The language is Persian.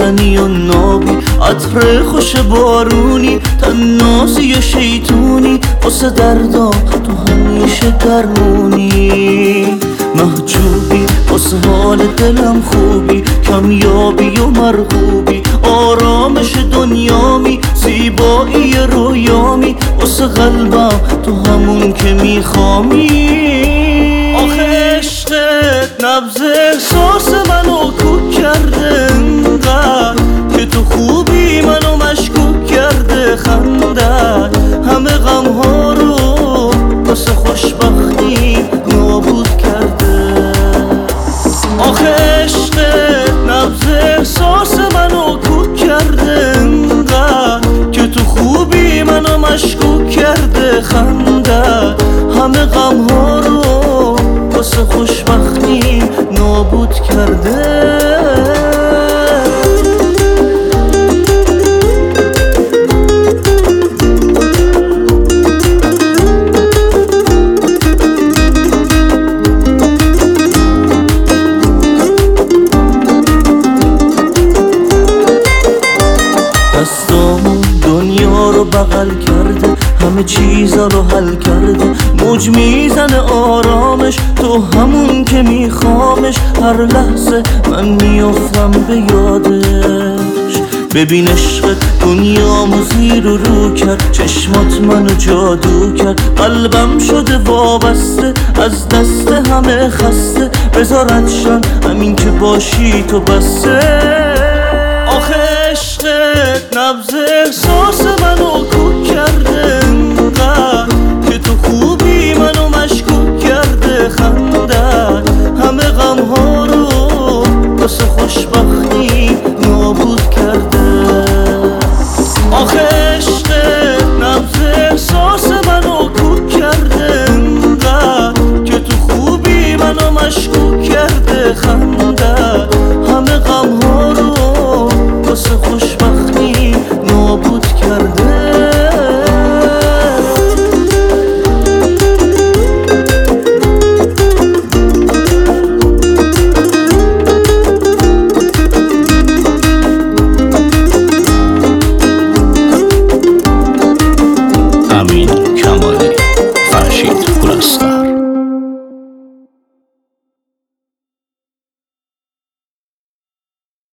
روشنی و نابی، عطر خوش بارونی، تناسی شیطونی، واسه دردام تو همیشه درمونی. محجوبی واسه حال دلم خوبی، کمیابی و مرغوبی، آرامش دنیامی، زیبایی رویامی، واسه قلبم تو همون که میخوامی. آخه عشقت نبض احساس منو کوک کرده انقدر که تو خوبی منو مشکوک کرده. خندت همه غمها رو واسه خوشبختی نابود کرده. آخه عشقت نبض احساس منو کوک کرده انقدر که تو خوبی منو مشکوک کرده. خندت همه غمها رو واسه خوشبختی نابود کرده. دستامون دنیا رو بغل کرده، همه چیزا رو حل کرده، موج میزنه آرامش تو همون که میخوامش. هر لحظه من میافتم به یادش، ببین عشقت دنیامو زیر و رو کرد، چشمات منو جادو کرد، قلبم شده وابسته از دست همه خسته. بذارت شن همین که باشی تو بسته. آخه عشقت نبض احساس منو